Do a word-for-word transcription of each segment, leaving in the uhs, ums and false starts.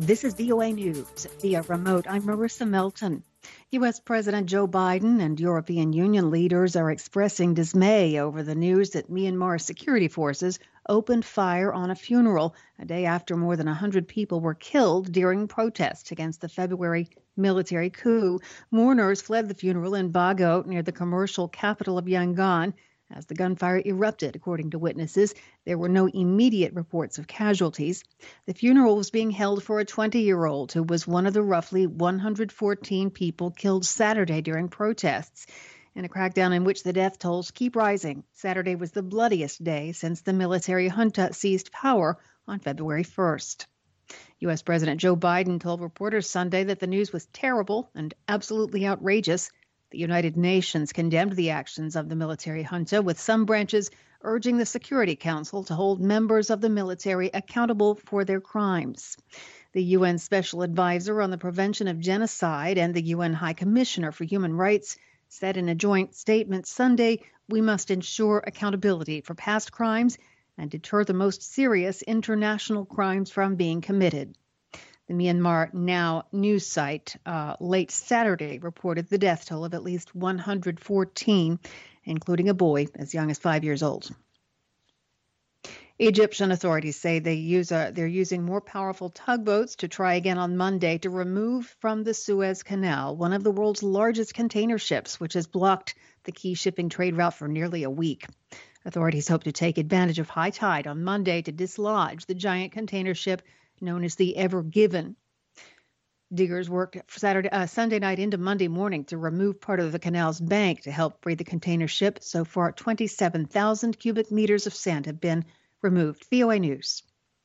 This is V O A News via remote. I'm Marissa Melton. U S. President Joe Biden and European Union leaders are expressing dismay over the news that Myanmar security forces opened fire on a funeral a day after more than one hundred people were killed during protests against the February military coup. Mourners fled the funeral in Bago near the commercial capital of Yangon as the gunfire erupted, according to witnesses. There were no immediate reports of casualties. The funeral was being held for a twenty-year-old who was one of the roughly one hundred fourteen people killed Saturday during protests. In a crackdown in which the death tolls keep rising, Saturday was the bloodiest day since the military junta seized power on February first. U S. President Joe Biden told reporters Sunday that the news was terrible and absolutely outrageous. The United Nations condemned the actions of the military junta, with some branches urging the Security Council to hold members of the military accountable for their crimes. The U N Special Advisor on the Prevention of Genocide and the U N High Commissioner for Human Rights said in a joint statement Sunday, "We must ensure accountability for past crimes and deter the most serious international crimes from being committed." The Myanmar Now news site uh, late Saturday reported the death toll of at least one hundred fourteen, including a boy as young as five years old. Egyptian authorities say they use a, they're using more powerful tugboats to try again on Monday to remove from the Suez Canal one of the world's largest container ships, which has blocked the key shipping trade route for nearly a week. Authorities hope to take advantage of high tide on Monday to dislodge the giant container ship known as the Ever Given. Diggers worked Saturday, uh, Sunday night into Monday morning to remove part of the canal's bank to help free the container ship. So far, twenty-seven thousand cubic meters of sand have been removed. V O A News.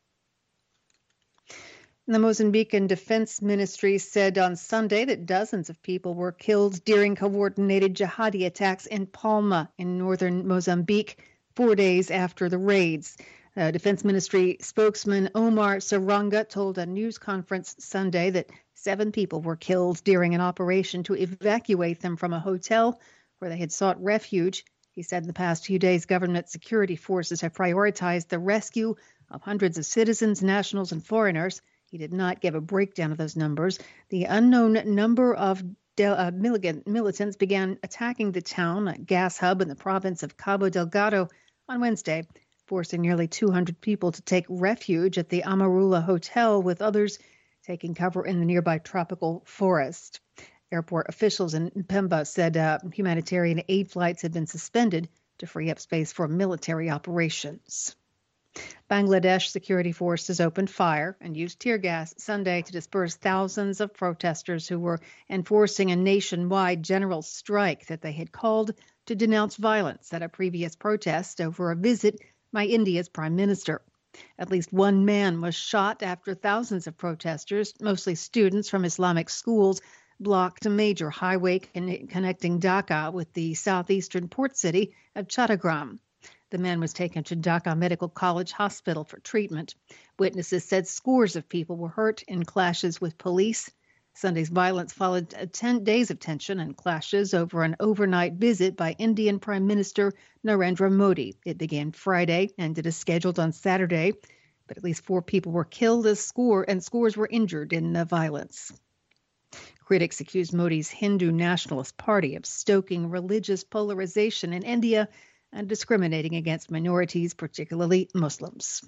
The Mozambican Defense Ministry said on Sunday that dozens of people were killed during coordinated jihadi attacks in Palma in northern Mozambique, four days after the raids. Uh, Defense Ministry spokesman Omar Saranga told a news conference Sunday that seven people were killed during an operation to evacuate them from a hotel where they had sought refuge. He said in the past few days, government security forces have prioritized the rescue of hundreds of citizens, nationals, and foreigners. He did not give a breakdown of those numbers. The unknown number of del- uh, militants began attacking the town, a gas hub in the province of Cabo Delgado, on Wednesday, forcing nearly two hundred people to take refuge at the Amarula Hotel, with others taking cover in the nearby tropical forest. Airport officials in Pemba said uh, humanitarian aid flights had been suspended to free up space for military operations. Bangladesh security forces opened fire and used tear gas Sunday to disperse thousands of protesters who were enforcing a nationwide general strike that they had called to denounce violence at a previous protest over a visit by India's prime minister. At least one man was shot after thousands of protesters, mostly students from Islamic schools, blocked a major highway con- connecting Dhaka with the southeastern port city of Chattogram. The man was taken to Dhaka Medical College Hospital for treatment. Witnesses said scores of people were hurt in clashes with police. Sunday's violence followed ten days of tension and clashes over an overnight visit by Indian Prime Minister Narendra Modi. It began Friday, ended as scheduled on Saturday, but at least four people were killed as score and scores were injured in the violence. Critics accused Modi's Hindu Nationalist Party of stoking religious polarization in India and discriminating against minorities, particularly Muslims.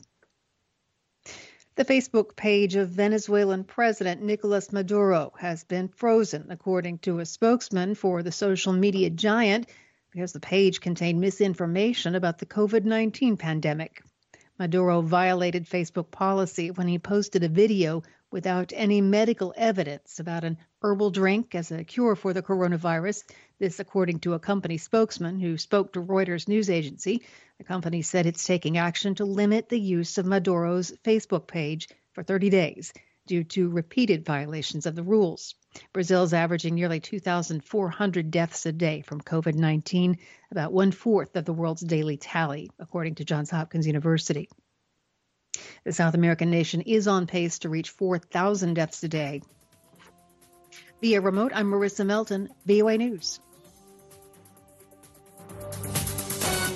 The Facebook page of Venezuelan President Nicolas Maduro has been frozen, according to a spokesman for the social media giant, because the page contained misinformation about the COVID nineteen pandemic. Maduro violated Facebook policy when he posted a video without any medical evidence about an herbal drink as a cure for the coronavirus. This, according to a company spokesman who spoke to Reuters news agency. The company said it's taking action to limit the use of Maduro's Facebook page for thirty days due to repeated violations of the rules. Brazil's averaging nearly two thousand four hundred deaths a day from COVID nineteen, about one-fourth of the world's daily tally, according to Johns Hopkins University. The South American nation is on pace to reach four thousand deaths a day. Via remote, I'm Marissa Melton, V O A News.